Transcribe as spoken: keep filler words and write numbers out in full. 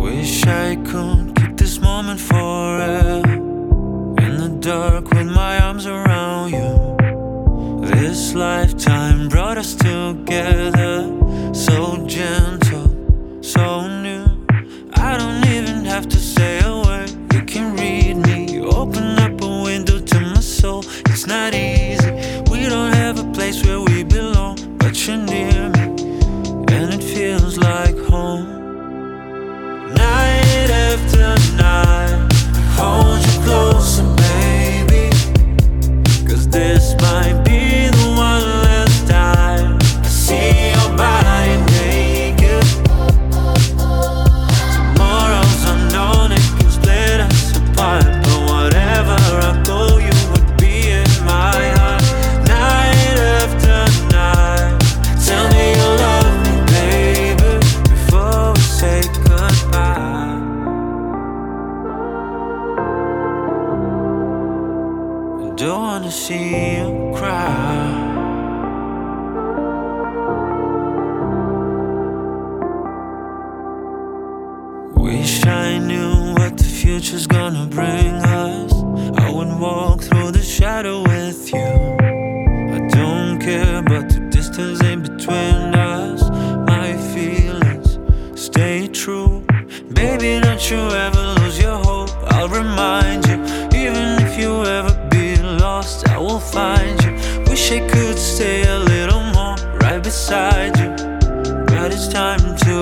Wish I could keep this moment forever. In the dark with my arms around you. This lifetime brought us together. So gentle, so new. I don't even have to say a word. You can read me. You open up a window to my soul. It's not easy. We don't have a place where we belong, but you're near me, and it feels like home. Night after night, hold you closer, baby, 'cause this might be the one last time I see your body naked. Tomorrow's unknown, it can split us apart, but whatever I go, you would be in my heart. Night after night, tell me you love me, baby, before we say goodbye. I don't wanna see you cry. Wish I knew what the future's gonna bring us. I would walk through the shadow with you. I don't care about the distance in between us. My feelings stay true. Baby, don't you ever lose your hope. I'll remind you, even if you ever be lost, I will find you. Wish I could stay a little more right beside you, but it's time to